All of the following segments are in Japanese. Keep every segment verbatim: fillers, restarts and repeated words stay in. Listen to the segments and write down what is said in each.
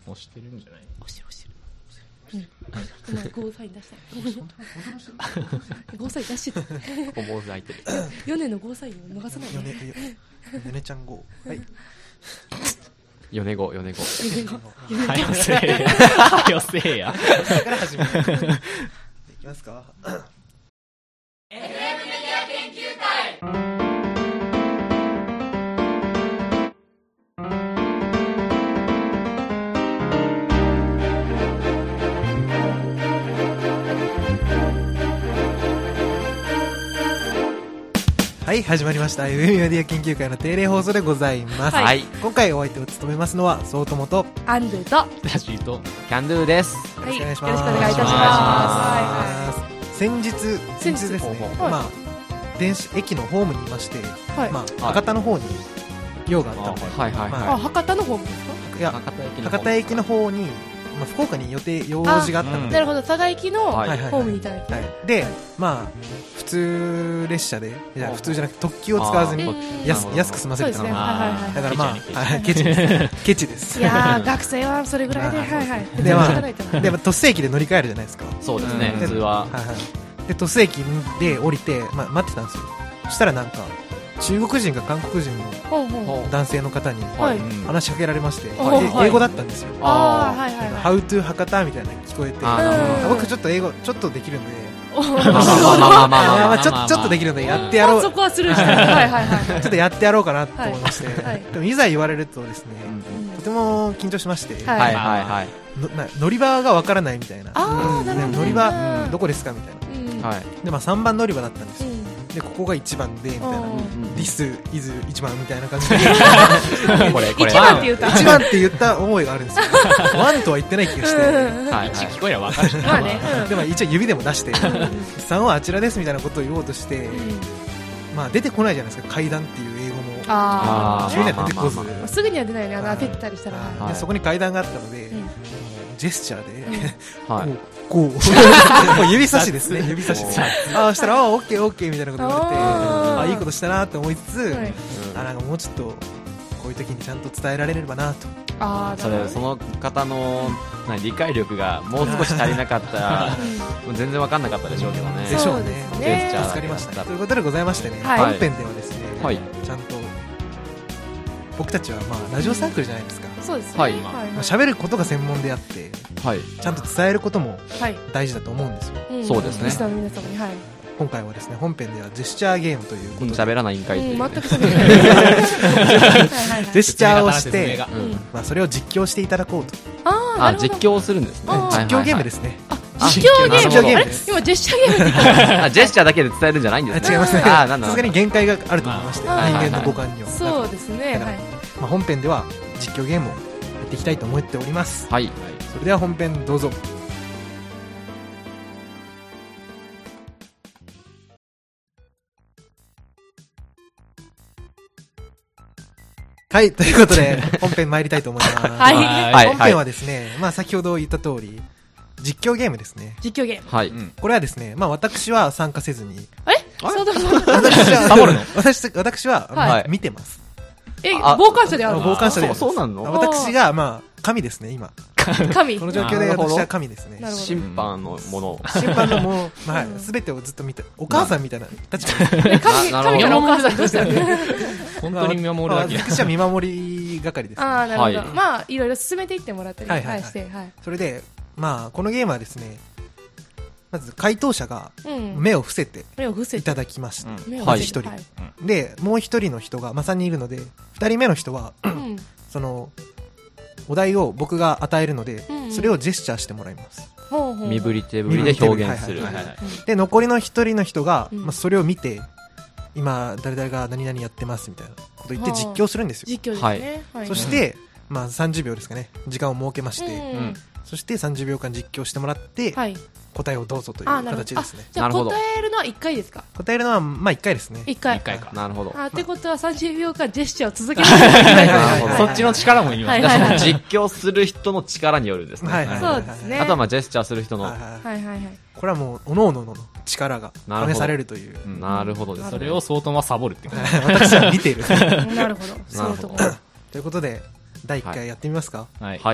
押してるんじゃない？ 押してる押してる。うん、ゴーサイン出したい。ゴーサイン出してた。 こぼう開いてる。 ヨネのゴーサインを逃さないよねよねちゃんゴー。はい。 よねごよねご。 はよせえや。はよせえや。 から始める。いきますか。 エフエム メディア研究会。 はい、始まりました エフエム メディア研究会の定例放送でございます。 はい。 今回お相手を務めますのはそうともとアンドゥとラジーとキャンドゥです。 はい、 よろしくおよろしくお願いします。 願いいたします。 先日先日ですね、 はいまあ電子駅のホームにいまして、 はい、 まあ博多の方に用があったので、 はいはいはい。 あ、博多の方もですか？ いや博多駅の博多駅の方に、まあ、福岡に予定用事があったので、 なるほど、佐賀駅のホはいームにいただいて、 はい、で、まあ普通列車で、いや普通じゃなくて特急を使わずにうん安安く済ませるそうですね、 のはいはいはい。 だからまあケチはいケチですケチです。 いやー、学生はそれぐらいで、 あはいはい。 でましょうがないと思うあでも鳥栖駅で乗り換えるじゃないですか。 そうですね。 うん普通は。 はいはい。で鳥栖駅で降りて、まあ、待ってたんですよ。そしたらなんか中国人か韓国人のほうほう。 男性の方にはい。 話しかけられまして、ではい英語だったんですよ。 あー、はいはいはい。 How to 博多みたいなの聞こえて、 あーなるほど僕ちょっと英語ちょっとできるんで、 おーまあまあまあまあまあまあまあまあちょちょっとできるんでやってやろう、ちょそこはスルーして、はいはいはい。 っとやってやろうかなと思いまして、 はいでもいざ言われるとですね、とても緊張しまして、 はいはいはいはい。 のな乗り場がわからないみたいな、 あー、なるほどね。 乗り場うんどこですかみたいな。 うん。 はい。 でまあさんばん乗り場だったんですよ。 うんでここがいちばんでみたいな、 うん This is いちばんみたいな感じでこれこれ。 一番って言った。 いちばんって言った思いがあるんですよ。ワンとは言ってない気がして、 うんはいはい。 聞こえりゃ分かるしまあね。うんでも一応指でも出してさんはあちらですみたいなことを言おうとして、 うんまあ出てこないじゃないですか、階段っていう英語もあ急には出てこず、 まあまあまあー、すぐには出ないね、あの当てたりしたら。 はいはでそこに階段があったので、 いうんジェスチャーで、 はい。 こうこうもう指差しですね、指差しで、ああしたらあオッケーオッケーみたいなこと言われて、 あーあいいことしたなって思いつつ、 はいあなんかもうちょっとこういう時にちゃんと伝えられればなと。 あー、 それ、その方のな理解力がもう少し足りなかったら、もう全然分かんなかったでしょうけどね。 でしょうね。 そうですねジェスチャー助かりましたね。ということでございましてね、 はい本編ではですね、 はい。 ちゃんと僕たちはまあラジオサークルじゃないですか。 そうですね。 はいはいまあ喋ることが専門であって、 はい。 ちゃんと伝えることもはい。 大事だと思うんですよ。 んそうですねリスナーの皆様に、はい。 今回はですね、本編ではジェスチャーゲームということで、 喋らないんかいっていうね。 うん、全く喋れない。はいはいはいジェスチャーをして説明が、 うんまあそれを実況していただこうと。 あー、なあ、 るほど実況をするんですね。 あーはいはいはい実況ゲームですね。 あ、実況ゲーム。 実況ゲームあれです今ジェスチャーゲームって言った。 あ、ジェスチャーだけで伝えるんじゃないんあですね。 違いますね。 あーなんださすがに限界があると思いまして、 あー人間の五感には。 そうですね。 だからはい。 まあ本編では実況ゲームをやっていきたいと思っております。 はい。 それでは本編どうぞ。はい、ということで本編参りたいと思います。 はいはい本編はですね、まあ先ほど言った通り実況ゲームですね。 実況ゲーム。 はい。 これはですね、まあ私は参加せずに、 そうだそうだ。 私はサボるの私私は、まあはい見てます。 え、 あ傍観者であるの？ 傍観者でそうそうなんの私がまあ神ですね今。 神。 この状況でなるほど私は神ですねな。るほど審判のものを。 審判のもう、まあうんすべてをずっと見て、お母さんみたいな立場で。 え神、 ななるほど神からお母さんどうしたの？ 本当に見守るだけまあ私は見守り係です。 ああ、なるほど。 はいまあ、いろいろ進めていってもらったり、 はいはいはいはい、して、はい。 それで、まあこのゲームはですね、まず回答者がうん。 目を伏せて目を伏せて。 いただきました。 うん目をはい伏せて。 一で、もう一人の人が、まあさんにんいるので、二人目の人は、 うん。 その、お題を僕が与えるのでうんう、んそれをジェスチャーしてもらいます。 ほうほう。 身振り手振りで表現する。 はいはいはいうんで、残りの一人の人が、 うんまあそれを見て、今、誰々が何々やってますみたいなこと言って実況するんですよ。 実況ですね。はいそして、まあさんじゅうびょうですかね、時間を設けまして、 うんそしてさんじゅうびょうかん実況してもらって、 はい。 答えをどうぞというあ、なるほど。あ形ですね。 じゃあなるほど答えるのはいっかいですか？ 答えるのは、まあいっかいですね。 いっかい。 一回か。 なるほど。 あ、ってことはさんじゅうびょうかんジェスチャーを続けなきゃいけない。 なるほどそっちの力もいりますね。 はいはいはい実況する人の力によるんですね。 はいはいそうですね。 あとはまあジェスチャーする人のはい。はいはいはいはい。 これはもう、おのおのの力がなるほど試されるという。 うんなるほどですね。 それを相当はサボるってこと。 私は見ている。 なるほど。そういうところ。 ということで、だいいっかいやってみますか。 はい。 はい。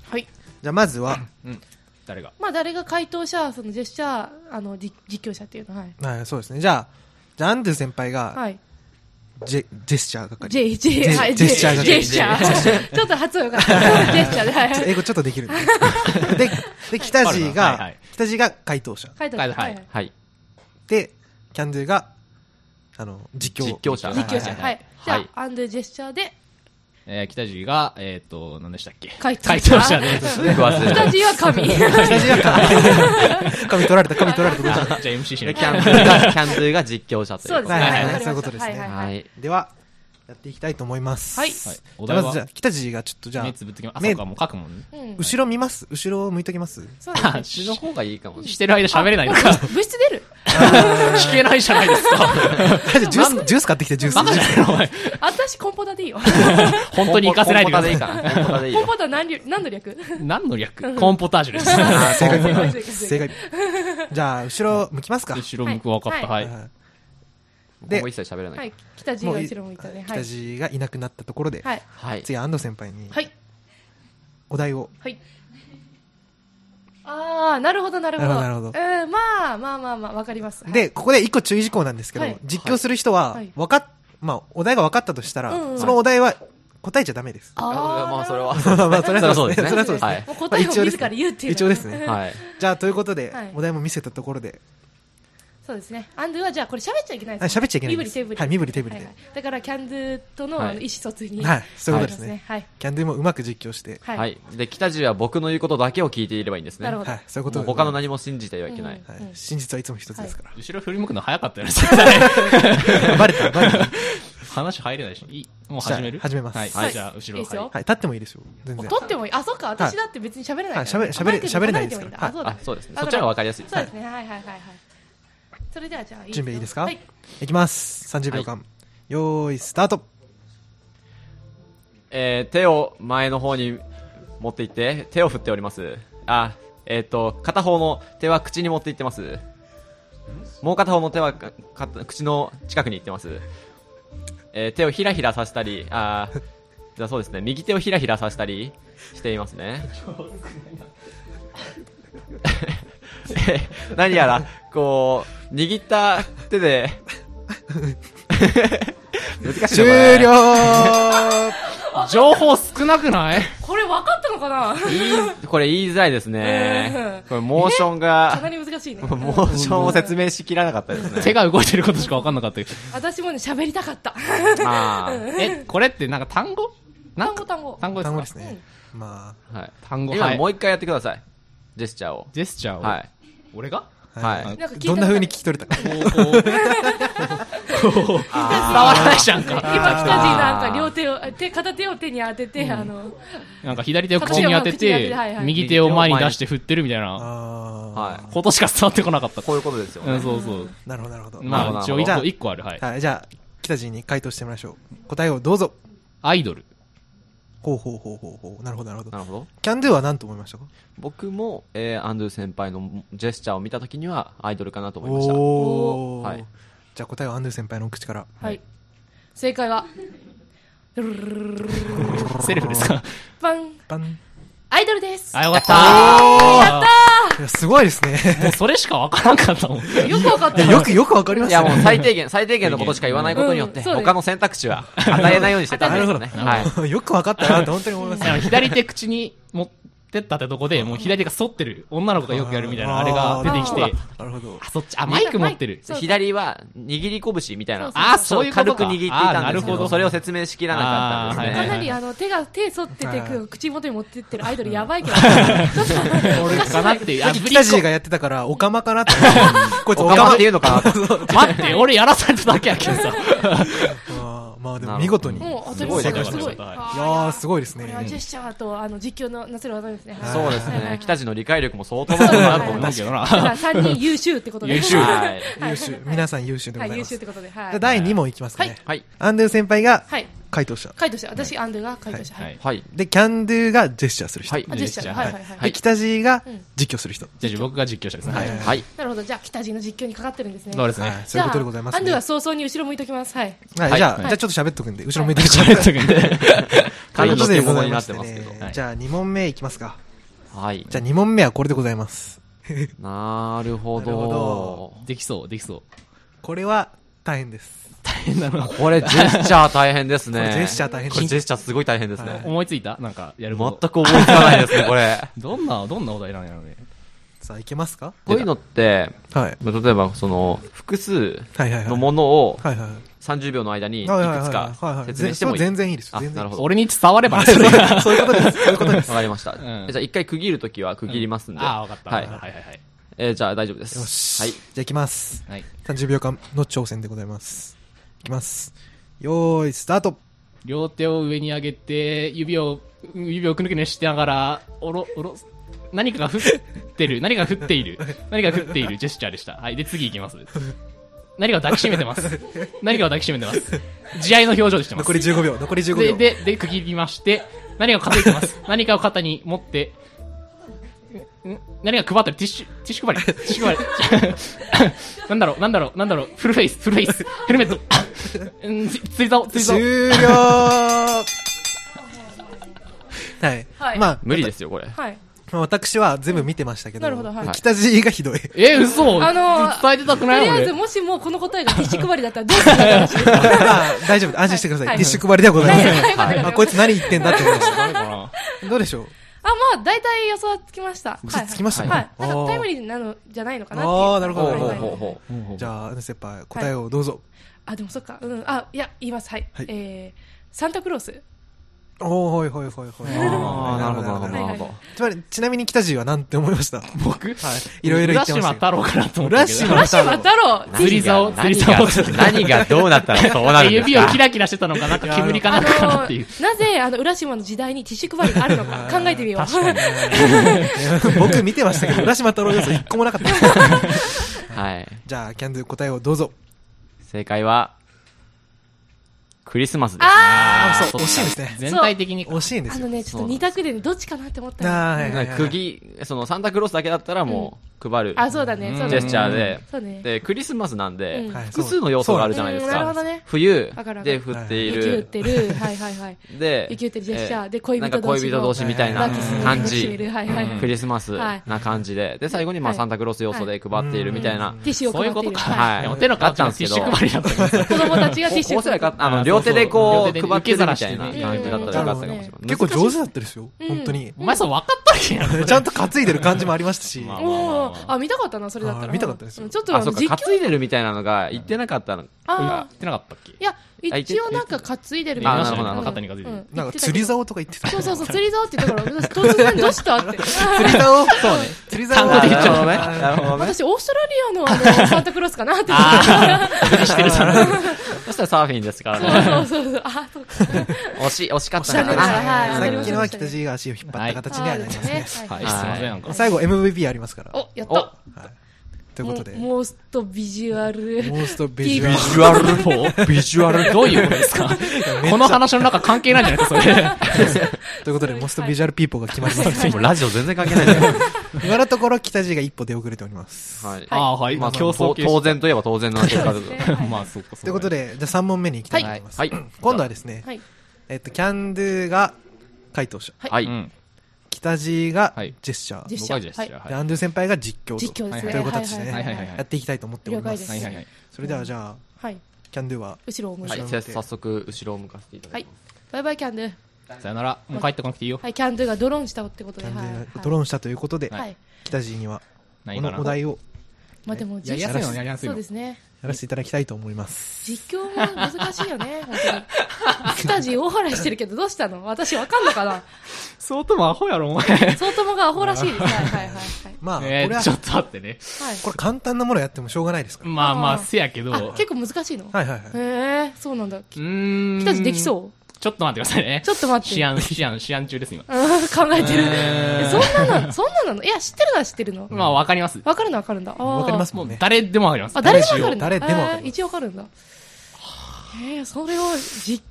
はい。 じゃあまずは、 うん。誰がまあ誰が回答者、そのジェスチャー、あの、実実況者っていうのは、はい。 はい、そうですね。じゃあ、じゃあアンドゥ先輩が、 はい。 ジェ、ジェスチャー係。 J、J、 ジェはい、 ジェスチャーがジェスチャー。ちょっと発音よかった。ジェスチャーで、はい。 英語ちょっとできるんで。で、で、北地はいはがい、 北地が回答者。 回答者。 はいはいはい。 はい。 で、キャンドゥが、あの、実況。 実況者。 実況者。 はいはい。じゃはいあ、アンドゥジェスチャーで、 えー、北地が、えっと、何でしたっけ回答者。 回答者で。 僕忘れ北地は神。 北地が、紙取られた、紙取られた。 じゃあ エムシー しなで、 きゃ。 キャンドゥが、キャンドゥが実況者ということそうですね。 はいはいわかりましたそういうことですねはいはいはい。 はい。 では、やっていきたいと思います。 はいはい。おじゃあまず、じゃ題はあ、北地がちょっとじゃあ目、つぶってきます。あ、 目そうか、もう書くもんね。 うん。 後ろ見ます後ろ向いときますそうですね。 こっちの方がいいかもしれない。 してる間喋れないのか。 物質出る聞けないじゃないですか。 ジュース、ジュース買ってきて、ジュース。 バカじゃないのお前。 私、コンポタでいいよ。 本当に行かせないでください。 コンポタでいいかな。コンポタでいいよ。 コンポタ何略何の略何の略コーンポタージュです。 あー正解正解正正解。じゃあ、後ろ向きますか。 後ろ向く分かった。 ははい。 はい今後一切喋らな。 はいい。北地が後ろ向いたね。は北い。 地がいなくなったところで、 はい。 はい。 次、安藤先輩にはい。 お題を。 はい。あー、なるほど、なるほど。 なるほどなうん、まあ、まあまあまあ、わかります。はい、 で、ここで一個注意事項なんですけどはい、 実況する人ははい、 わかっ、まあ、お題が分かったとしたらうんう、んそのお題は答えちゃダメです。 あー、 まあ、それは。 まあまあ、それはそうですね。それはそうですはいね。 もう答えを自ら言うっていうの一応ですね。 はい。 じゃあ、ということではい、 お題も見せたところで、 そうですね。アンドゥはじゃあこれ喋っちゃいけないです。 はい喋っちゃいけないです身振り手振り。 はい身振り手振りではいはいだからキャンドゥとのはいあの意思疎通に。 はいそういうことですねはい。 キャンドゥもうまく実況して、 はい。 はい。で、北地は僕の言うことだけを聞いていればいいんですね。 なるほど。 はい、そういうことでもう他の何も信じてはいけない。 うんはい、真実はいつも一つですから。 後ろ振り向くの早かったよね。 バレた、バレた。 話入れないし。いいもう始めるじゃあ始めますはい。 はいじゃあ、後ろ。 いいですよはいはい、立ってもいいですよ。全然。 取ってもいい。あ、そっか。私だって別に喋れないから。 はい喋れ喋れ喋れないですからあ、そうだあ、そうですね。そっちの方がわかりやすいです。 そうですね。はいはいはいはい。それではじゃあ、 準備いいですかはい。 いきます。さんじゅうびょうかん。よーい、スタート。 えー、手を前の方に持っていって、手を振っております。あ、えっ、と、片方の手は口に持っていってます。もう片方の手はかか口の近くに行ってます。えー、手をひらひらさせたり、あーじゃあそうですね、右手をひらひらさせたりしていますね。え何やら、こう、握った手で、難しい終な了情報少なくないこれ分かったのかな言いこれ言いづらいですうんね。これモーションかなが、 り難しいね。 モーションを説明しきらなかったですね。 手が動いてることしか分かんなかったけど。 私もね、喋りたかった。 あえ、これってなんか単語なんか単語単語。 単語ですか単語ですね。まあ、はい。 単語、 今はい。 もう一回やってください。ジェスチャーを。 ジェスチャーを。 はい。 俺があ、 はいはい。 なんか聞いたどんな風に聞き取れたか。 こう、こう。こう伝わらないじゃんか。 今、北地なんか両手を、手、片手を手に当てて、あの、 なんか左手を口に当て口に当てててはいはい、 右手を前に出して振ってるみたいなあはことしか伝わってこなかった。 こういうことですよね。 うん、そうそう。 ー。なるほど、なるほど。 まあ、一応一なるほど個、一個ある。はい。 はい、じゃあ、北地に回答してみましょう。答えをどうぞ。 アイドル。 ほうほうほうほうほう。なるほど、なるほど。 なるほど。 キャンドゥは何と思いましたか？ 僕も、えー、アンドゥ先輩のジェスチャーを見たときにはアイドルかなと思いました。 おー。 はいじゃあ答えはアンドゥ先輩のお口から。 はい。正解は、 セルフですかバン、 パン。 アイドルです。 あ、よかったやったいや、すごいですね。 もうそれしかわからんかったもん。 ーよくわかった。 いやよく、よくわかりまいやもうしたね。 最低限、最低限のことしか言わないことによって、 うんそうです他の選択肢は与えないようにしてたんですよね。 なるはい。 よくわかったなって本当に思います。 あの左手口に持ってったってとこで、もう左手が反ってる女の子がよくやるみたいなあれが出てきて、 なるほど。 あ、そっち、あ、マイク持ってる。 そう左は握り拳みたいな。 そうそうあ、そういうことか。 軽く握っていたんですけど、 あなるほど。 それを説明しきらなかったんですね。 あーはいはいかなりあの手が手反っててはい口元に持ってってるアイドルやばいけど、ちょっと俺かなっていう。あ、 さっきぶりっ子北地がやってたから、オカマかなって思って。こいつおかまって言うのかなと。 待って、俺やらされただけやけどさ。 あーまあでも見事に。いもう当たりすごい前すごい。 すごいはいあやー、すごいですねこれ。はジェスチャーとあの実況のなせる技ですね。はいそうですはいはいはい。 ね北地の理解力も相当だなと思います。 だけどな。 だからさんにん優秀ってことで。 優秀はい。 優秀。皆さん優秀でごはい、優ざいます。 秀ってことで。はい。 じゃあだいに問いきますかね。 はい。 アンドゥ先輩がはい。 回答者。 回答者。私、アンドゥが回答者。はい。 はい。 で、キャンドゥがジェスチャーする人。 はい。 あ、ジェスチャー。はいはいはい。 で、北地がうん実況する人。 じゃあ僕が実況者ですね。はい。 はい。 なるほど。じゃあ、北地の実況にかかってるんですね。 そうですね。 はいそういうことでございますね。 アンドゥは早々に後ろ向いときます。はい。 はい、 はいじゃあ、 はいじゃあちょっと喋っとくんで、後ろ向いてください。 喋っとくんで。 ということでございになましてってますけど。 ね。じゃあ、に問目いきますか。 はい。 じゃあ、に問目はこれでございます。 なるほなるほどど。 できそう、できそう。 これは大変です。 大変だな。 これジェスチャー大変ですね。 これジェスチャー大変ですこれジェスチャーすごい大変ですはいね。 思いついたなんか、やる全こと。 く思いつかないですね、これ。 どんな、どんなお題なんやろうね。 さあ、いけますか？ こういうのって、 はい。 例えば、その、複数はいはいはい。 のものをはいはい。 さんじゅうびょうの間にいくつはいはいはいかはいはい説明してもいい。 全然いいです。 あ、 全然いいなるほど。 俺に伝わればね、 はいそれが。 そういうことです。そういうことです。 わかりました。 んじゃあ一回区切るときは区切りますんで。 ああ、わかった。 はい。 はいはいはい。 えーじゃあ大丈夫です。 よし。 はい。 じゃあ、いきます。 はい。 さんじゅうびょうかんの挑戦でございます。いきます。よーい、スタート。 両手を上に上げて、指を、指をくぬくぬしながら、おろ、おろ、何かが降ってる、何かが降っている、何かが降っているジェスチャーでした。はい、で、次行きます。何かを抱きしめてます。何かを抱きしめてます。慈愛の表情でしてます。 残りじゅうごびょう。残りじゅうごびょで、 う。 で、で、区切りまして、何かを担いでます。何かを肩に持って、ん何か配ってるティッシュ、ティッシュ配り、ティッシュ配り。なんだろう、なんだろう、なんだろう、フルフェイス、フルフェイス、ヘルメット。うんつ釣り竿、釣り竿。 終了はい。 はいまあ、 無理ですよ、これ。 はい。 まあ私は全部見てましたけど、 なるほどはい北地がひどい。 え、嘘あのー伝えてたくないとりあえず、 俺。 もしもこの答えがティッシュ配りだったらどうするんだって話です。 まあ、大丈夫。安心してください。 はいティッシュ配りではございません。 はいはいあ、こいつ何言ってんだって思いましダメかなた。どうでしょうあ、まあ、大体予想はつきました。 予想つきましたねはい。なんあーかタイムリーなのじゃないのかなっていう。 あーなるほどほうほうはいはいはいほうほう。 じゃあ、先輩、答えをどうぞ。 あ、でもそっか。うん。あ、いや、言います。はい。 はいえー、サンタクロース。 おー、ほいほいほいほい。 ああ、なるほど、なるほど、なるほど。 つまり、ちなみに北地は何て思いました？ 僕はい。いろいろ言ってましたけど。 浦島太郎かなと思ったけど。 浦島浦島太郎。 釣り竿、釣り何竿。 が、何がどうなったらそうなるんですか指をキラキラしてたのか、なんか煙かなんかかなっていう。 なぜ、あの、浦島の時代にティッシュ配りがあるのか考えてみよう。 確かに。 僕見てましたけど、浦島太郎要素一個もなかったです。 はい。 じゃあ、キャンドゥ答えをどうぞ。 正解は、クリスマスです。 ああそうそっか惜しいですね全体的に。 惜しいんですよ。 あのね、ちょっと二択でねどっちかなって思ったの。 あーはいはいはい釘、そのサンタクロースだけだったらもう配るあ、そうだね。そうだね。 ジェスチャーで、 そうね。 で、クリスマスなんでうん、 はい複数の要素があるじゃないですうんなるほかどね。 冬わかるわかるで降ってい雪降っる。 てる。はいはいはい。 で、 雪降ってるジェスチャーえで恋人なんか恋人同士みたいな抱きしめる感抱きしめじ。 るはいはい。 クリスマスはいな感じで。で、最後にまあはいサンタクロース要素で配っているみたいな。 ティッシュをそうい配っている。 うことか。 はいいやお手のあったんですけどティッシュ配りだったけど。 子供たちがティッシュおそらくああの、両手でこう、 両手で配ってるみたいな受け皿してね感じだったらよかったかもしれない。 結構上手だったですよ。 うん本当に。 お前そう分かったっけやろ。 ちゃんと担いでる感じもありましたし。 まあおーあ、見たかったな、それだったら。 あー見たかったですようんちょっとああ、その、 うか、 実況。 担いでるみたいなのが言ってなかったの。 あ言ってなかったっけーいや、一応なんか担いでるみたいあなるほどなるほど肩に担いでるうんなんか釣り竿とか言ってた。 そうそうそう、釣り竿って言ったから、私突然どうしたって。 釣り竿そうね。釣り竿単語で言っちゃうのね。なるほどね。 私、オーストラリアのあの、サンタクロースかなって思って。 ああ、釣りしてるさ。 そしたらサーフィンですからね。 そうそうそう。あ、そうか。 惜しい、惜しかった惜しかったなな。 はいさっきのは北地が足を引っ張った形にはなりますね。 はい、 はすいません、なんか。 最後 エムブイピー ありますから。 お、やっおた。 ということで、 モーストビジュアル。 モーストビジュアビル。 ビジュアルフォービジュアルどういうことですかこの話の中関係ないんじゃないですか、それ。 ということで、モーストビジュアルピーポーが決まりますね。 もうラジオ全然関係ないんだよ。 今のところ北地が一歩出遅れております。 はい。 ああ、はい。 まあ、 競争形式当然といえば当然の結果だと。 まあ、そうか、そうか。 ということで、じゃあさん問目に行きたいと思います。 はい。 今度はですね、 はい。 えっと、キャンドゥが回答者、 はい。 うん。 北地がはいジェスチャー、 ジェスチャー。 僕はジェスチャー。 ではい。 アンドゥ先輩が実況と実況ですね。 という形でね、 はいはいはいやっていきたいと思っております。 了解ですはいはいはい。 それではじゃあ、 はい。 キャンドゥは、 後ろを向いて。 はい。じゃあ早速、後ろを向かせていただきます。 バイバイキャンドゥ。 さよなら。もう帰ってこなくていいよ。 はい、キャンドゥがドローンしたってことで。 キャンドはいゥがドローンしたということで、 はい。 北地には、こ何かなのお題をまあでも、 やりやすいのやりやすいのそうですね。 やらせていただきたいと思います。 実況も難しいよね、本当に。スタジ大笑いしてるけど、どうしたの私わかんのかな相当もアホやろ、お前。 相当もがアホらしいです。はいはいはいはい。 まあ、こえー、 れはちょ、っと待ってね。 はいこれ簡単なものやってもしょうがないですから。 まあまあ、 あーせやけど。 あ、結構難しいのはいはいはい。 へえ、そうなんだ。 うーん。 北地できそうちょっと待ってくださいね。 ちょっと待って。 試案、試案、試案中です、今。 うん考えてる。 えーえそんななのそんななのいや、知ってるのは知ってるの。 まあ、わかります。 わかるのはわかるんだ。あーわかりますもんね。 もう誰でもわかります。 あ、誰でもわかるんだ。 誰でもわかるえー一応わかるんだ。えー、それを実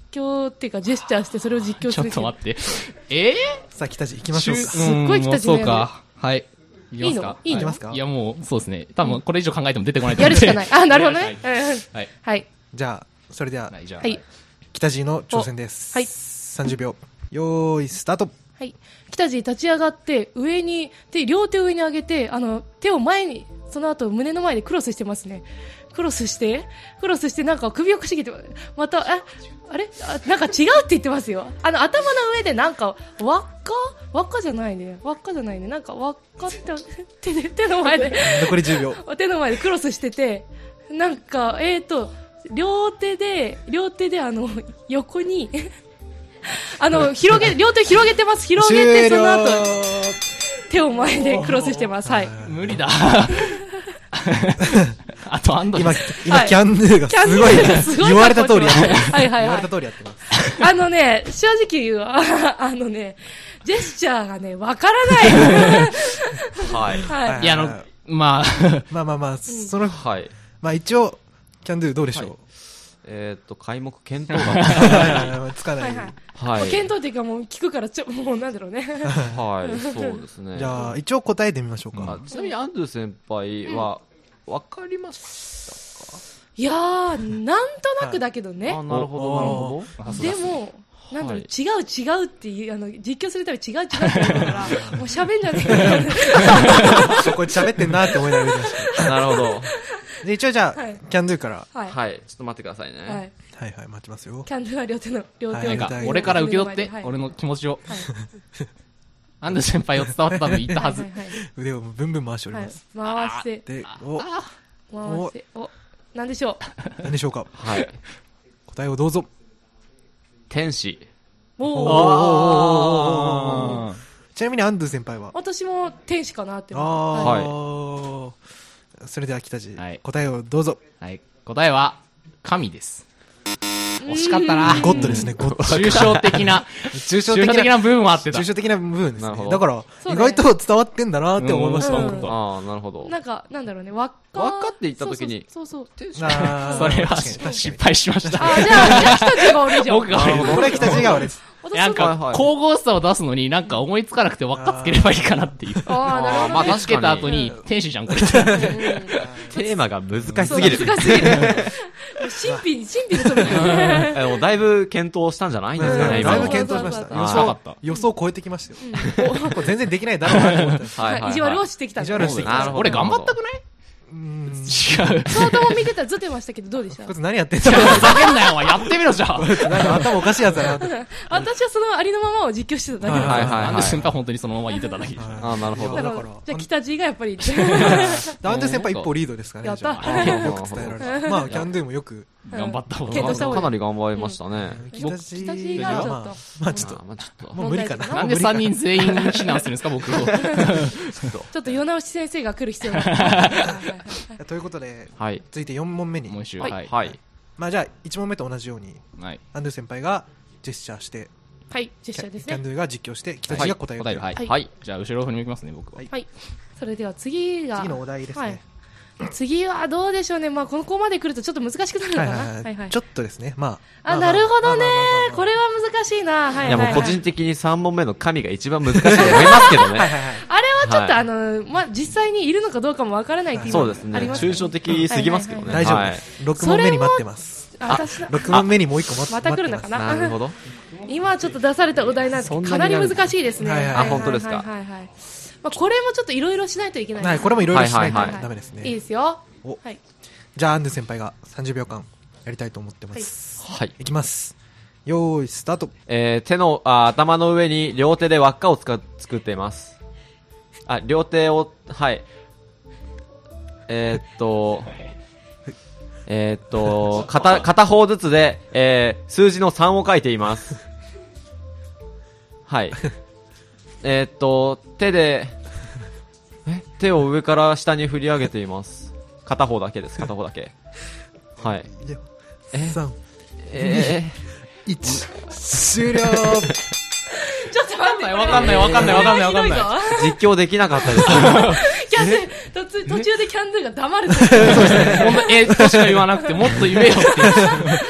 況っていうかジェスチャーしてそれを実況ちょっすると待って。えさあ、北地行きましょうか。 すっごい来たそうか。はい。いきますか。 いいのいいのいきますかいや、もう、そうですね。多分、これ以上考えても出てこないとや思うんでるしかない。あ、なるほどね。 はい。 うんうんはい。 はい。 じゃあ、それではは、い、じゃあ。 はい。 北地の挑戦です。 はいさんじゅうびょう。よーい、スタート。 はい。北地立ち上がって、上に、手、両手を上に上げて、あの、手を前に、その後胸の前でクロスしてますね。クロスして、クロスしてなんか首をくしげて、また、あ、あれあなんか違うって言ってますよ。あの、頭の上でなんか、輪っか輪っかじゃないね。輪っかじゃないね。なんか輪っかって、手で、手の前で、 残りじゅうびょう。 手の前でクロスしてて、なんか、えーと、両手で、両手であの、横に、あの、広げ、両手広げてます。広げて、その後、手を前でクロスしてます。はい。 無理だ。あと、アンドレ今、 ス。 今、 はいキャンドゥがキャンすごいドゥがすごい言われた通りやってます。 はいはいはい言われた。通りやってます。 あのね、正直言うわ。あのね、ジェスチャーがね、わからない。 はい。 はい。 いや、あの、まあ、 まあまあまあ、その、 はい。 まあ一応、キャンドゥどうでしょう。 えーっと、開目検討が。 はいはいはいつかなはいいはい。 はまあい。 検討っていうかもう聞くから、ちょ、もうなんだろうね。 はい、そうですね。 じゃあ、一応答えてみましょうあか。 ちなみにアンドゥ先輩は、わかりましたいやー、なんとなくだけどねか？あ、。なるほど、なるほど。 でも、なんだろう、 はい違う違うっていう、あの、実況するたび違う違うって言うから、もう喋んじゃねえかこれ喋ってんなって思いながら見てましなるほど。 た。で、一応じゃあ、 はいキャンドゥから。 ら。はい。 はい、ちょっと待ってくださいね。 はい。 はいはい、待ちますよ。 キャンドゥは両手の、両手をなんかはいは、い俺から受け取ってはい、 俺の気持ちを。 はいアンドレス先輩を伝わったの言ったはずはい。はい腕をブンブン回しておりはいます。 はい。回して、 で、お、 回して、お、なんでしょ何でしょうか。 はい。 答えをどうぞ。 天使。 う。おー。 おー。 ちなみにアンドゥ先輩は私も天使かなってあ思う。 はいー。それでは北地はい、 答えをどうぞ。 はい。答えは、神です。惜しかったな。 ゴッドですね、ゴッド。 抽象的な、 抽象抽象的な部分はあってた抽。象的な部分ですね。 なるほどだから、 そうね意外と伝わってんだなって思いました。 うん僕はああ、なるほど。 なんか、なんだろうね、輪っか。 輪っかって言った時にそうそうそう。 天使。 あーそれは確かに確かに失敗しました。 あ、じゃあ、じゃあ、北地が悪いじゃん。 僕が悪い。 これ北地が俺です。 私なんか、 はいはい神々しさを出すのになんか思いつかなくて輪っかつければいいかなっていう。 ああ、なるほどね。 まあ確かにつけた後に、天使じゃん、これ。 テーマが難しすぎる。 そう難しすぎる。もう神秘に、神秘に飛ぶ。 えでもだいぶ検討したんじゃないんですかね、 だいぶ今の。 検討しました。 そう予想そうそうそう、 予想を超えてきましたよ。これ全然できないだろうなと思ったんです。 はいはいはい。 意地悪をしてきたんだ。 意地悪をしてきたなるほど俺頑張ったくないうん。 違う。 相当見てたらずってましたけど、どうでしたこいつ何やってんだふざけんなよ、お前やってみろじゃあ。 なんか頭おかしいやつだなって。 私はそのありのままを実況してただけだはいはいなんで先輩本当にそのまま言ってただけでしょ。 ああ、なるほど。 だかだからら、 じゃあ北地がやっぱり、 アンドゥ先輩一歩リードですかね。 やったじゃあよく伝えられた。まあ、キャンドゥもよく。 頑張った方検討した方がいいかなり頑張りましたね。 北地北地がちょっとまあまあちょっと、 まあちょっと。 もう無理かな。 なんでさんにん全員避難するんですか、僕を。 ちょっと世直し先生が来る必要がある。はいはいはいということで、 はい。 続いてよん問目に。 もう一周。 はいはい。 はい。 まあじゃあ、いち問目と同じように、 はい。 アンドゥ先輩がジェスチャーして、 はい、ジェスチャーですね。 キャンドゥが実況して、北地が答えを答える。はい。 はいはい。じゃあ、後ろ振り向きますね、僕は。 はいはい。それでは次が、 次のお題ですはいね。 次はどうでしょうね。まあ、ここまで来るとちょっと難しくなるのかな。 はいはいはいはい。 はい。ちょっとですね、まあ。 あ、なるほどね。これ。 れは難しいな。はいはいい。 やもう個人的にさん問目の神が一番難しいと思いますけどね。 はいはいはい。 あれはちょっと、 はいあの、まあ、実際にいるのかどうかもわからないっていうのそうですね。 あります抽象的すぎますけどね。 大丈夫はいです。ろく問目に待ってます。 あ私のろく問目にもういっこ待また来るのかななるほど。 今ちょっと出されたお題なんですけど、かなり難しいですね。 はいはいあ本当ですかはいはいはい。まあ、これもちょっといろいろしないといけないです。 はい、これもいろいろしないとはいはいはいダメですね。 いいですよ。 おはい。 じゃあ、アンドゥ先輩がさんじゅうびょうかんやりたいと思ってます。 はい。 いきます。よーい、スタート。 えー、手の、あ、頭の上に両手で輪っかをつか作っています。あ、両手を、はい。えー、っと、えー、っと、片、片方ずつで、えー、数字のさんを書いています。はい。えー、っと、手で、え、手を上から下に振り上げています。片方だけです、片方だけ。はい。えさん、 えいち、終了。 ちょっと待って。 わかんないわかんないわかんないわかんないこれはー、実況できなかったです。 ひどいぞキャンドゥ、途中途中でキャンドゥが黙る。 ほんと、えーっとしか言わなくて、もっと言えよって。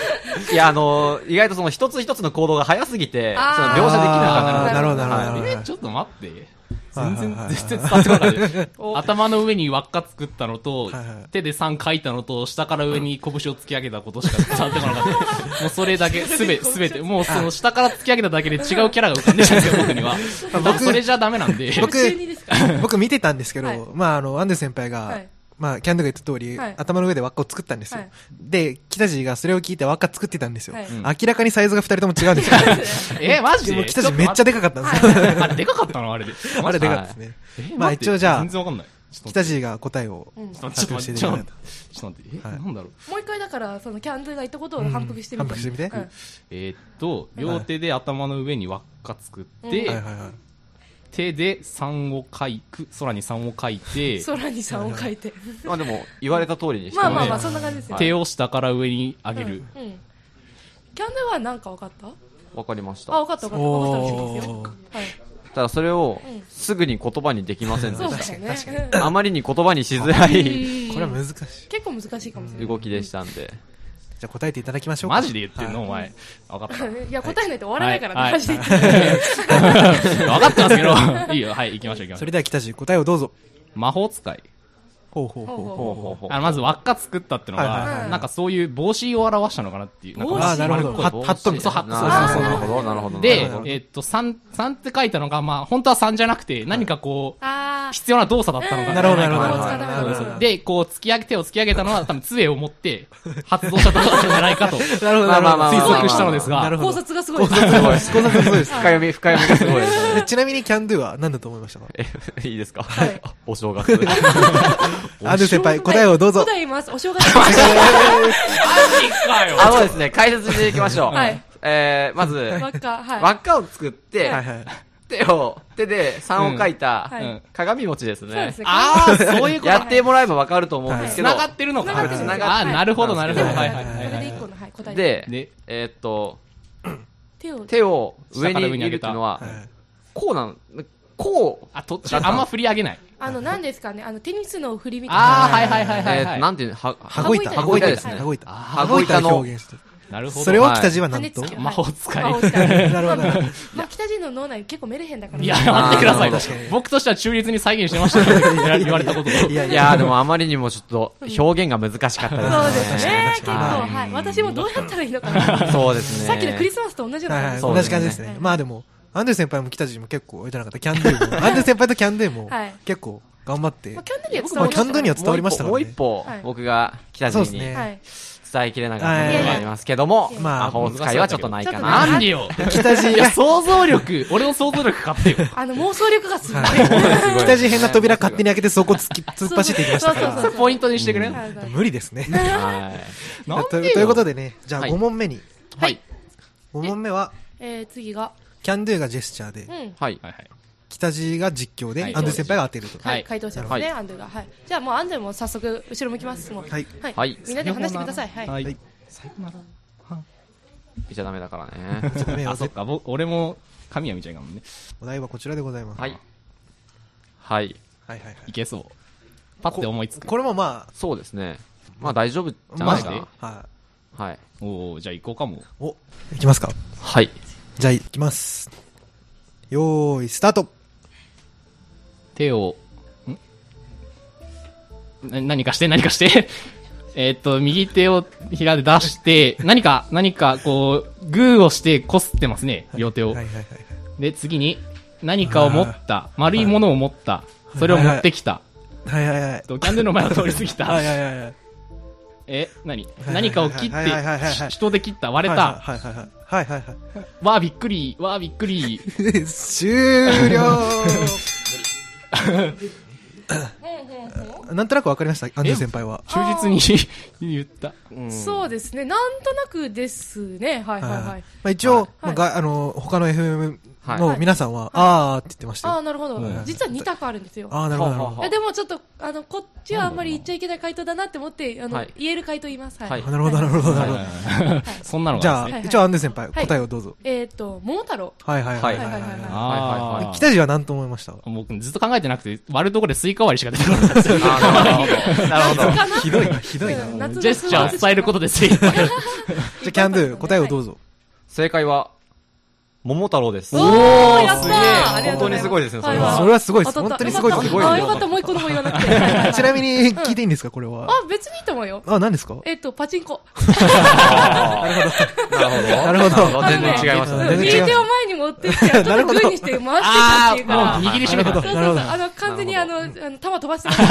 いや、あのー、意外とその一つ一つの行動が早すぎて、 あーその描写できなかったあーなるほどなるほどはいなるほどえ、ちょっと待って。全然、 はいはいはい全然伝わってこなかった。頭の上に輪っか作ったのと、 はいはい手でさん書いたのと、下から上に拳を突き上げたことしか伝わってこなかった。もうそれだけ、すべ、すべて、もうその下から突き上げただけで違うキャラが浮かんできたんですよ、僕には。僕、それじゃダメなんで。 僕中二ですか僕見てたんですけど、 はいまああの、アンデル先輩が、 はいまあ、キャンドゥが言った通り、 はい頭の上で輪っかを作ったんですよ。 はいで、北地がそれを聞いて輪っか作ってたんですよ。 はいうん明らかにサイズが二人とも違うんですよ。 え、マジででも北地めっちゃでかかったんですよ。 あれ、でかかったのあれで。 あれでかかったですね。 えまあ待って一応じゃあ全然わかんない。ちょっと北待って地が答えをうんちょっと待って、ちょっと待って、ちょっと待って、ちょっと待って、え、 はいなんだろう。 もう一回だからそのキャンドゥが言ったことを反復してみて、 うん反復してみてうんえーっと、両手で頭の上に輪っか作って、 うんはいはいはい。 手でさんを書いく、空にさんを書いて、 空にさんを書いてまあでも、言われた通りにしてまあまあまあねそんな感じですよ、 手を下から上に上げる。 うんうんキャンドゥは何か分かったわかりました。 あ分かった分かった分かったらしいですよおーはいただそれをうん、 すぐに言葉にできませんでそうだしよね確かに確た。あまりに言葉にしづらいうんこれは難しい。 結構難しいかもしれない動きでしたんで。 じゃあ答えていただきましょうか。 マジで言ってんのおはい前。わかった。 いや答えないと終わらないからね、 はいマジで言ってわかったんですけど。いいよ、はい、行きましょう行きましょそれでは北地、答えをどうぞ。 う。魔法使い。 ほうほうほう。 ほうほうほうほうほう。 あの、まず輪っか作ったってのはいはいが、 はいなんかそういう帽子を表したのかなっていう。なんか帽子あーなるほど。 丸っこいハッハットみたそう、 いな。 はなそうそうそうなるほど、なるほど。 でなるほ、どえっと、さん、さんって書いたのが、まあ、本当はさんじゃなくて、何かこう、 あ必要な動作だったのかなるほどなるほどじゃないかなるほどそうそうで、こう、突き上げ、手を突き上げたのは、多分杖を持って、発動したところなんじゃないかと、 なるほど、なるほど。 まあまあまあ推測したのですが、 あ考なるほど。 察がすごいすごい。 考察すごいです。 深読み、深読みがすごいですね。 でちなみにキャンドゥは何だと思いましたか？ え、いいですかはいお正月。 アンドゥ先輩、答えをどうぞ。 答え言いますお正月マジかよあのですね、解説していきましょう。 はいえー、まず、 輪っかはい輪っかを作って、 はいはい。 手を、手でさんを書いたはいうん鏡餅ですねそうです。ねああ、そういうことやってもらえばわかると思うんですけど、 繋がってるのか。 繋がってる繋がってああ、なるほど、なるほど。 ははいいはいそれで一はい。 個のはい答えで、 で、 えーっと、 手を手を上下から上にに上げた入れるっていうのはは、いこうなん、こう、 あ、途中、あんま振り上げない。 あの何ですかねあのテニスの振りみたいああ、 なはいはいはいはいえーっと、 はい。 なんていうの、は、 羽子板。 羽子板ですね羽子板。 羽子板の表現してる。 なるほど。 それを北地は何と羽根つき魔法使い。 魔法使いなるほどなるほど。 まあ北人の脳内結構メルヘンだからいや、待ってくださいあー確かに。 僕としては中立に再現してましたよ。言われたことを。 いやいや、 いやーでもあまりにもちょっと表現が難しかったですね。 そうですね結構はいはい私もどうやったらいいのかなそうですね。 さっきのクリスマスと同じようはいはい、 な感じそう同じ感じですね。まあでも、アンドゥ先輩も北地も結構、じゃなかった、キャンドゥも、アンドゥ先輩とキャンドゥもはい、 結構頑張ってまあ、キャンドゥには伝まあわりましたキャンドゥには伝わりましたからね。 もう一歩、 はい僕が北地にそうですねはい伝えきれなかった部分がありますけども、 まあ魔法使いはちょっとないかちょっとな。 なんでよ。 北地いや、想像力、俺の想像力買ってよ。 あの妄想力がすごいはい北地変な扉勝手に開けてそこ突き突っ走っていきましたからそうそうそう。 ポイントにしてくれ。 はいはい無理ですね。 はい。 なんでよとということでね、じゃあはいご問目に。 はい。 ご問目は、 えー次がキャンドゥがジェスチャーでう、んはい。 はいはい。 北地が実況で、 はいアンドゥ先輩が当てると。 ははいい回答者ですはいねアンドゥがはいじゃあもうアンドゥも早速後ろ向きますもうはい。 はいみんなで話してくださいはいはいはい。 さよなら。 見ちゃダメだからね。 目をあ、そっか、僕、俺も、神谷みたいかもんね。 お題はこちらでございます。 はい。はい。 はいはいはいいけそう。パッて思いつく。 これもまそうですね。まあ大丈夫じあ、 ゃないかな。 あ、はい。 はい。 おおじゃあ行こうかも。 お、いきますか。 はい。 じゃあ、いきます。よーい、スタート。 手を、んな何かして、何かして。えーっと、右手を平で出して、何か、何か、こう、グーをしてこすってますね、両手を。 はいはいはい。 で、次に、何かを持った、丸いものを持った、それを持ってきた。 はいはいはい。 とキャンドゥの前を通り過ぎた。 はいはいはいはい。 え、何はい何かを切ってはいはいはいはいはい、 人で切った、割れた。 はいはいはい。はいはいはい。 わあ、びっくり、わあ、びっくり。 終了なんとなくわかりました、アンドゥ先輩は。 忠実に言った。 うんそうですねなんとなくですねはいはいはいまあ、一応、まあがあの、他の エフエムの皆さんは、あーって言ってましたよ。 ああ、なるほどうん。 実はに択あるんですよ。 あー、なるほど、なるほど。 えでもちょっと、あの、こっちはあんまり言っちゃいけない回答だなって思って、あの、 はい言える回答言います。はい。 はいあなるほど、なるほど、なるほど。 そんなのじゃあがあるんですね。、 一応アンデ先輩、 はい答えをどうぞ。 えっと、桃太郎。 はいはいはいはいはいはいはいはいはいはあーい。北地は何と思いました僕ずっと考えてなくて、割るところでスイカ割りしか出てこなかったですよ。 あーなるほど。なるほど。 かなひどいな、ひどいな。 うん夏のジェスチャーを伝えることで精一杯。 じゃあ、キャンドゥ、答えをどうぞ。 正解は、桃太郎です。 おおー、 ーやったすげえーありがとうござ本当にすごいですねそれははそれはすごいです。 当たった本当にすごいです。 よかったすごいですあ、よかった、もう一個のも言わなくて。はいはいはいちなみに聞いていいんですか、これは。 あ、別にいいと思うよ。 あ、何ですかえっと、パチンコ。 あーなるほど。 なるほど全然違いましたね。 全然違う右手を前に持ってって、ちょっとグーにして回していくっていうから。 あーもう握りしめたそうそうそう。 なるほどあの、完全にあの、あの、球飛ばしてます。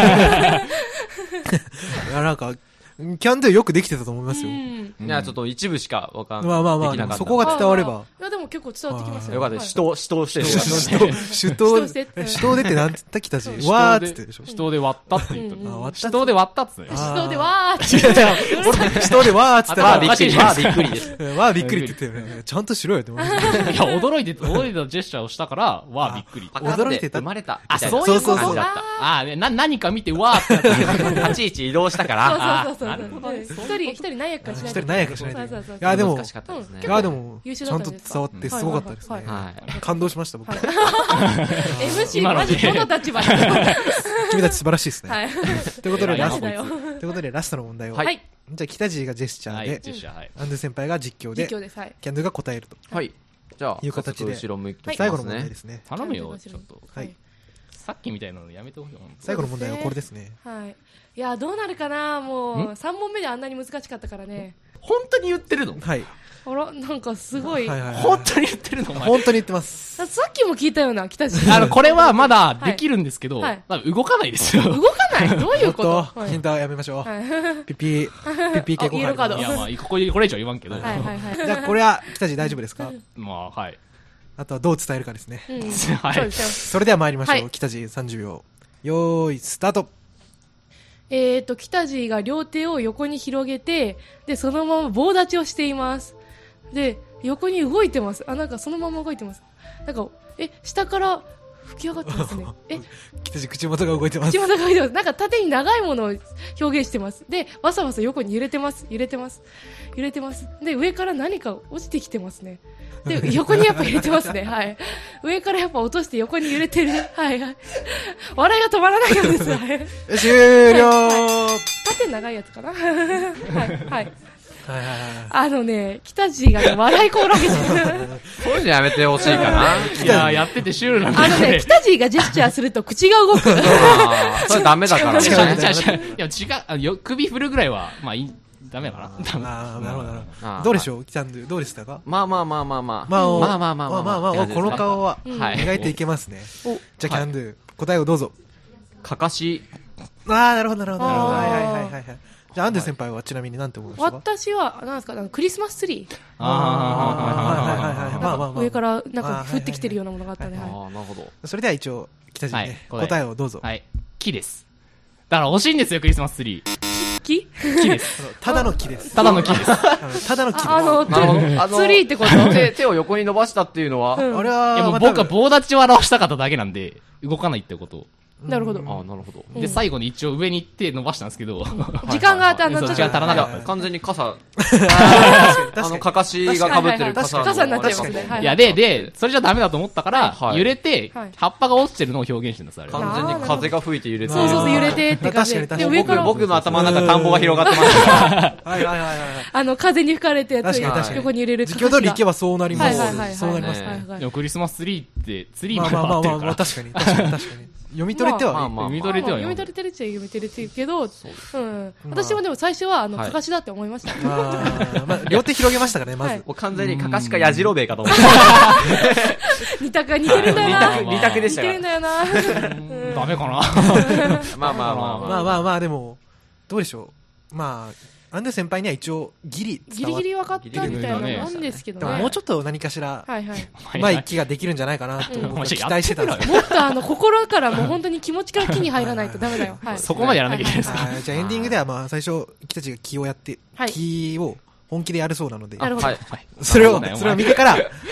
いや、なんか、キャンドゥよくできてたと思いますよ。 うん。 いや、ちょっと一部しかわかんない。 まあまあまあ、 できなかった。 そこが伝われば。 いや、でも結構伝わってきますよ。 よかったです。 はい死闘、死闘してる。 手刀、 手刀して手刀でってなんつった北地。 死わーっ闘でつってでしょ。 死闘で割ったって言ったうんあ、割っ死闘で割ったっつってね。 手あ動でわーって。 俺、手刀でわーっつったまあら、 びっくり、まあびっくりです。 わーびっくりって言ってたよね。ちゃんとしろよって思いました。 いや、驚いて、驚いたジェスチャーをしたから、わあ、びっくり。 驚いてた生まれた。 あ、 みたいなそういうことそうそうそう感じだった。 あー、ねな、何か見て、わーってなった。 立ち位置移動したから。 そうそうそうそう。 なるほどね一人、一人何役かしない一人何役かしないとそうそうそう。 いや、でも、 難しかったですね。 いや、でも、 優秀ちゃんとだったんですか伝わってすごかったですねはいはい。 はい。 感動しました、僕。 エムシー、 今のでマジどの立場で君たち素晴らしいですね。 はい。 ということで、ラスト。 マジだよ。 ということで、ラストの問題を。 はいはい。 じゃあ、北地がジェスチャはい、 ーで、 ジェスチャー、はい。 アンドゥ先輩が実況で、 実況です。はい。 キャンドゥが答えると。 はい。じゃあ、 いう形で早速後ろ向きますね。 最後の問題ですね。 頼むよ、ちょっと。 はい。 さっきみたいなのやめてほしいよ。 最後の問題はこれですね。 はい。いや、どうなるかなもう、さん問目であんなに難しかったからね。 本当に言ってるのはい。 あら、なんかすごい。 はいはいはい本当に言ってるのお前本当に言ってます。 さっきも聞いたような、北地。 あの、これはまだできるんですけど、 はいまあ動かないですよ。 動かないどういうことおっはいヒントはやめましょう。 はいピピー、ピピー系あイエローカードいや、まあ、ここでこれ以上言わんけど。 はいはいはい。 じゃあ、これは、北地大丈夫ですかまあ、はい。 あとはどう伝えるかですね。 うん。 はいそうですよ。 それでは参りましょう。 はい北地さんじゅうびょう。よーい、スタート。 えーと、北地が両手を横に広げて、で、そのまま棒立ちをしています。で、横に動いてます。あ、なんかそのまま動いてます。なんか、え、下から吹き上がってますね。え、 北地口元が動いてます口。元が動いてます。なんか縦に長いものを表現してます。で、わさわさ横に揺れてます。揺れてます。揺れてます。で、上から何か落ちてきてますね。で、横にやっぱ揺れてますね。はい。上からやっぱ落として横に揺れてる。はいはい。笑いが止まらないようです。はい。 終了は縦長いやつかな。はい。はい。 いはいはい。 あのね、北地がね、笑いこらげてる。 こういうのやめてほしいかな。 いや、やっててシュールなんだあのね、北地がジェスチャーすると口が動く。 あーそれダメだから違う違うね。 違う。いや、違うあよ。首振るぐらいは、まあいい、ダメかな。ダメああ、なるほどなるほあーど。どうでしょうキャンドゥ、どうでしたかまあまあまあまあまあ。 まあ、おまあまあまあまあまあまあまあ、この顔は、 うんはい描いていけますね。 おじゃあ、キャンドゥ、答えをどうぞ。 かかし、 ああ、なるほどなるほどなるほど。 あーはいはいはいはいはい。じゃあ、アンドゥ先輩はちなみに何て思いましたか私は、なんですか、あのクリスマスツリー。 あはいはいはいはい。まあまあまあ。 上からなんか降ってきてるようなものがあったね。 あはいあ、なるほど。 それでは一応、北地にね、 はい答えをどうぞ。 あ。はい。木です。だから惜しいんですよ、クリスマスツリー。 木木です。 あのただの木です。 ただの木です。 あのただの木です。 ああの、 なるほど。あのツリーってこと手、手を横に伸ばしたっていうのは、 うんあれいや、 は、 もうまあ僕は棒立ちを表したかっただけなんで、動かないってこと。 なるほど。 ああ、なるほど。 うんで、最後に一応上に行って伸ばしたんですけど、 時間があって、あの、 そうちょっと時間足らなかったいや、完全に傘、 確かにあの、かかしが被ってる傘の。 傘になっちゃいます確かに。 ねはいいや、で、で、それじゃダメだと思ったから、 はい揺れてはい、 葉っぱが落ちてるのを表現してるんです、あれ。 完全に風が吹いて揺れてそうそうそう、揺れてって感じで。で、 確かに確かに僕、 上から、 僕の頭の中田んぼが広がってましたから。 はいはいはいはい。 あの、風に吹かれてやつが確かに確かに。 横に揺れる実況通り行けばそうなります。 はいはいはいはい。 そうなります。 ねはいはいでもクリスマスツリーって、ツリーままあまあまあまあまあ、 で回ってるから。 確かに、確かに、確かに。読み取れては、 まあまあ読み取れては読み取れてるっちゃ読み取れてるけど、うん。私もでも最初は、あの、 はいかかしだって思いました。 あーまあ、両手広げましたからね、まはいず。 もう完全にかかしかやじろべえかと思って。 似たか似てるんだよな。 二択二択でしたよ似てるんだよな。うんダメかな。 まあまあまあまあ。 まあまあまあ、でも、どうでしょう。まあ、アンドゥ先輩には一応、ギリギリギリ分かったみたいなねもんですけどでもね。 もうちょっと何かしら、 はいはい。 ううまい気ができるんじゃないかなと僕は期待してたんですよ。 もっとあの、心からもう本当に気持ちから木に入らないとダメだよ。はい。 そこまでやらなきゃいけないですか。 はいじゃあエンディングではまあ最初、北地が気をやって、 はい気を本気でやるそうなので、 なるほど。 はい。 はい。 それをそうだ、よそれを見てから、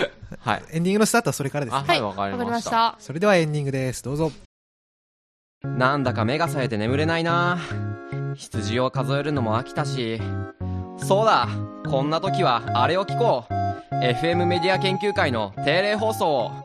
はい。 エンディングのスタートはそれからですあ、 ね。 はい、わかりわかりまし。 ましたた。 それではエンディングです。どうぞ。 なんだか目が冴えて眠れないな。羊を数えるのも飽きたし。そうだ、こんな時はあれを聞こう。エフエム メディア研究会の定例放送を。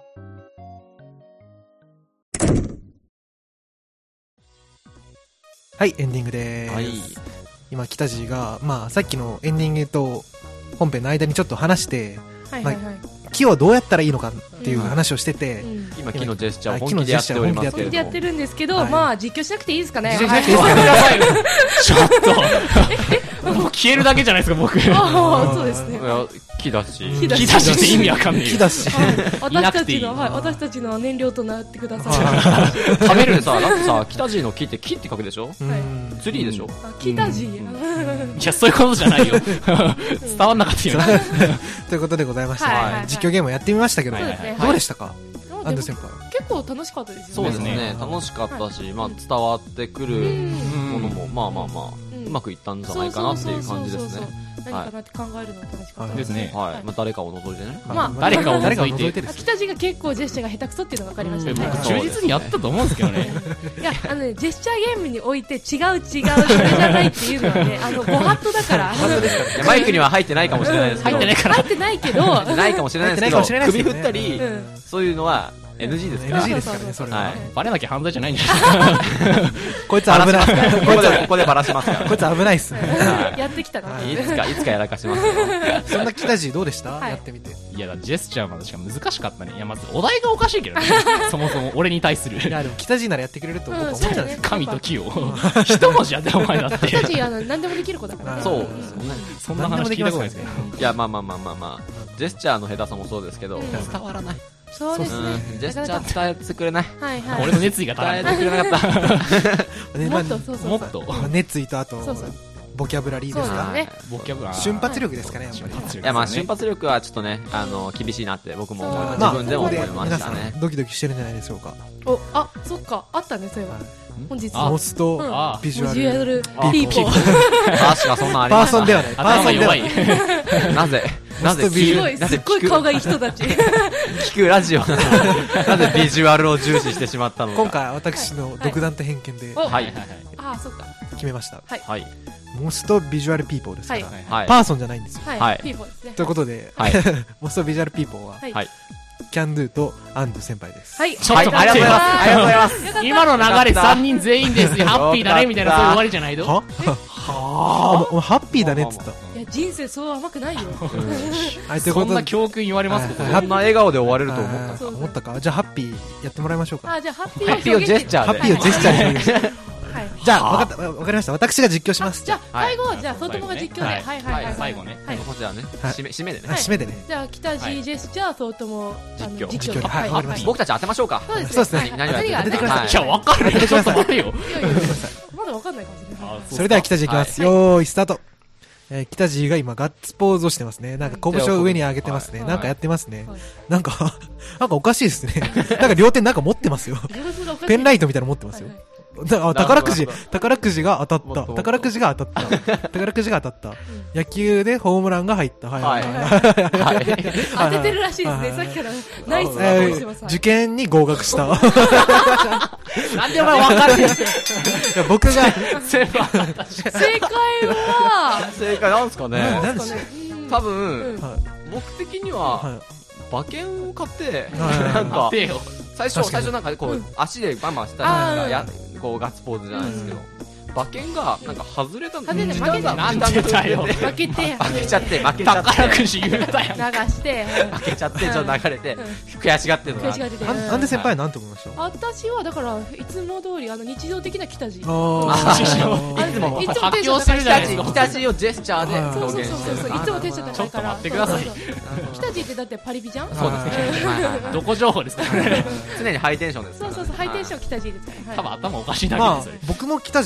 はい、エンディングでーす。 はい。 今、北地が、まあ、さっきのエンディングと本編の間にちょっと話して、 はいはいはい。 木をどうやったらいいのかっていう話をしてて、 うん今、木のジェスチャーをあ本気でやっておりますけれども。 本気でやってるんですけど、 はいまあ実況しなくていいですかね。 実況しなくていいですかね。 ちょっともう消えるだけじゃないですか、僕。 ああ、そうですね。 いや、木だし。 木だし木出しって意味わかんねえよ。 木だし、 はいいな私たちの、 くていいはい、私たちの燃料となってください。 食べるさ、だってさ、北地の木って木って書くでしょうんツリーでしょあ、木だし。 いや、そういうことじゃないよ。伝わんなかったよ。 ということでございまして、 はいはいはい実況ゲームをやってみましたけど、 そうですね。 どうでしたか、 はいアンド先輩。 結構楽しかったですよね。 そうですねね。 楽しかったし、まあ、伝わってくるものも、まあまあまあ、 うんうまくいったんじゃないかなっていう感じですね。 そうそうそうそう何かなって考えるのが楽しかったですね。 はい。まあ、誰かを除いてね。 まあ誰かを誰かを除いて。 除いてですね。 北地が結構ジェスチャーが下手くそっていうのが分かりましたね。 僕、忠実にやったと思うんですけどね。 いや、あのね、ジェスチャーゲームにおいて違う違う、それじゃないっていうのはね、あの、ご法度だから。 いやマイクには入ってないかもしれないですけど。 入ってないから。 入ってないけど、 入ってないかもしれないですけど、 入ってないかもしれないです首よね振ったりう、ん。 そういうのは エヌジー ですから。 エヌジー ですからね、それは。 はいバレなきゃ犯罪じゃないんじゃないですか。 こいつ危ない。 ここで、ここでバラしますからこいつ危ないっすね。 やってきたな。 いつか、いつかやらかしますよ。 そんな北地どうでした、 はいやってみて。 いや、ジェスチャーまでしか難しかったね。いや、まず、お題がおかしいけどね。そもそも、俺に対する。 いや、でも北地ならやってくれると僕は思っちゃうんですよ。 神と木を。一文字やってお前だって。 北地、あの、何でもできる子だからね。 そうですよね。 そんな話聞いたことないですけど。 いや、まあまあまあまあまあ、ジェスチャーの下手さもそうですけど、 うん伝わらない。 そうですね。 うん、ジェスチャー伝えてくれない。 はいはい。 俺の熱意が足らない。 伝えてくれなかった。 ねまあもっと、そうそうそう。 もっと、 まあ熱意とあとそうそう、 ボキャブラリーですかそうだね。 ボキャブラ瞬発力ですかね、やっぱり。 瞬発力いや、まあ、瞬発力はちょっとね、あの、厳しいなって僕も思いまそうす。自分でも思いここましたね皆さ。んドキドキしてるんじゃないでしょうか。 お、あ、そっか、あったね、そういえば。本日あモスとうんあビジュアビジュアルル。 ピーポー。 確かそんなんありパーました。 ソンではない。パーソンで頭弱。 はいない。 なぜ、なぜモストビジュアルすごい、すっごい顔がいい人たち。 聞くラジオなのになぜビジュアルを重視してしまったのか。 今回私の独断と偏見でおはいはいああ、そっか。 決めました。 はい。 モスとビジュアルピーポーですかはいら。 はい。 パーソンじゃないんですよ。 ははいい、ピーポーですね。 ということではい、 モスとビジュアルピーポーは、 はい。 はいキャンドゥとアンドゥ先輩です。 はい。 ちょっと待ってよ。 はいありがとうございますありがとうございますよかった。 今の流れさんにん全員ですよ。ハッピーだね、みたいな、そういう終わりじゃないのははあ、ハッピーだねっつった。 いや、人生そう甘くないよ。 はい、というそんなことで。 教訓言われますか、 はいこんな笑顔で終われると思った。 あー思ったか。じゃあ、ハッピーやってもらいましょうか。 あ、じゃあ、ハッピーハッピーをジェスチャーで。 ハッピーをジェスチャーで表現して。 はい。 じゃあ、わかった、わかりました。私が実況します。 じゃあ、 はい最後、じゃあ、外友が実況で。 ははいいはいはいはい。 最後ねはい。 こちらね、 はい締め、締めでねあ。締めでね。 じゃあ、北地ジェスチャー、外友、あの実況実況で。 実況ではいわかりました僕たち当てましょうか。 そうですそうですねはい何をやって何が当ててくださいねいや、わかんないよ。ちょっと待てよ。 いやいやいやまだわかんないかもしれない。 それでは北地いきます。 はいよーい、スタート。えー北地が今ガッツポーズをしてますね。なんか拳を上に上げてますね。 はいなんかやってますねはい。 なんか、なんかおかしいですね。なんか両手なんか持ってますよ。ペンライトみたいなの持ってますよ。だあ宝くじなるほど、 宝くじが当たった。 もっともっと宝くじが当たった。宝くじが当たった。野球でホームランが入った。はいははいい。 はい。 当ててるらしいですね。さっきからナイスなえ顔してます。 ー受験に合格した。いなんでお前わかるや僕が、 全部当たったし。 正解は、 正解なんですかね。 なんでしょ多う分、 んはい僕的にはは、馬券を買って、 はいなんか当、てよ。 最初、 確かに最初なんかこう、足でバンバンしてたじゃないですか。やこうガッツポーズじゃないですけど、馬券がなんか外れたん外れた時負けた間がなんでだよ。 負けて、 負けちゃって、負けちゃって、 宝くじ言うたやん。 流して、 負けちゃって、ちょっと流れてうん、 悔しがってるのが悔し。がってて。 あんなんで先輩は何て思いました私はだからいつも通りあの日常的な北地。 あーいつもいつも発表するじゃないですか。 北地をジェスチャーではいそうそう表現してるそうそう。いつもテンション高いから。 ちょっと待ってくださいそうそうそう北地ってだってパリピじゃん。 そうですね。はいはいはいどこ情報ですか常にハイテンションですからね。 そうそうそうハイテンション北地ですから。 多分はい頭おかしいだけまあですよ。 僕も北地と思いま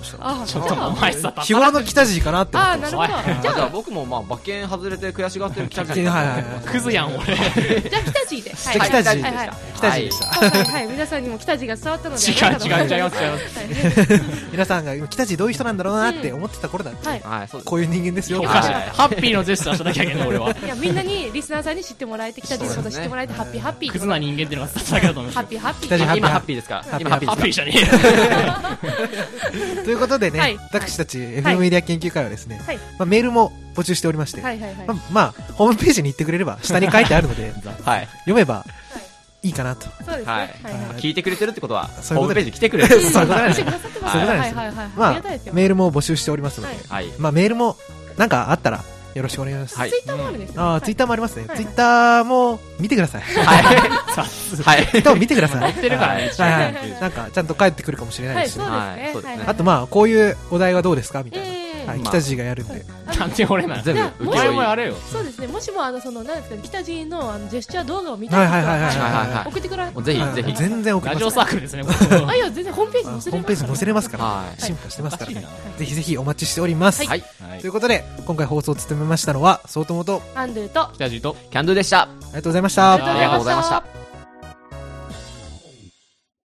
ました。 あちょっとお前さ、 日頃の北地かなって思あー、 ってましなるほど。 あじゃあじゃあ、 僕もまあ馬券外れて悔しがってる北た。 地はいはいはい。 クズやん、俺。 じゃあ北地で。はい。 じゃあ北地はいはいはい。 北地でした。 今回、はい、皆さんにも北地が伝わったので。 違う違う違う違います違いますはい皆さんが北地どういう人なんだろうなって思ってた頃だって、 はい。 はいそうですこういう人間ですよ。 おかしい。 はいハッピーのジェスチャーしなきゃいけない俺は。 いや、みんなに、リスナーさんに知ってもらえて、北地のこと知ってもらえて、ハッピーハッピー。 クズな人間っていうのが伝わっただけだと思います。 ハッピーハッピ北地ー。 今ハッピーですかハッピー今ハッピーハッピーですじゃねえよ。 ということでね、 はい私たち エフエム メディア研究会はですね、 はい。 まあ、メールも募集しておりまして、 はいはいはい。 まあ、まあ、ホームページに行ってくれれば下に書いてあるのではい読めばいいかなと。 そうですね。 はいはいはい。 聞いてくれてるってことはそういうことでホームページ来てくれるそういうことなんです来てくださってます。 そういうことなんですはいはいはい。あまありがたいですよ。 メールも募集しておりますので、 はいはいまあ、メールもなんかあったらよろしくお願いします。 はいツイッターもあるんですよね。 ああ、 はいツイッターもありますね。 はいツイッターも見てください。 はいツイッターも見てください。 乗ってるからね。 はいははいい。なんか、ちゃんと帰ってくるかもしれなはいい、 しそう。 はいですね。 そうですねはいあとまあ、こういうお題はどうですかみたいな。 うんはい、 まあ北地がやるんで。 なんで俺なの全じゃあ部お前もやれよ。 そうですね。もしも、あの、その、なんですかね、北地の、あの、ジェスチャー動画を見たい人はいはいはいはいはいはいはい送ってください。 もうぜひはいぜひ全然送りますラジオサ。ークルですね、こあ、いや、全然ホームページ載せれますからね。 ホームページ載せれますから。 はい進化してますからねおかしい。 ぜひぜひお待ちしております。 はいはいということで、今回放送を務めましたのは、そうともと、 アンドゥと、 北地とキャンドゥでしたありがとうございました。 ありがとうございましたありがとうございました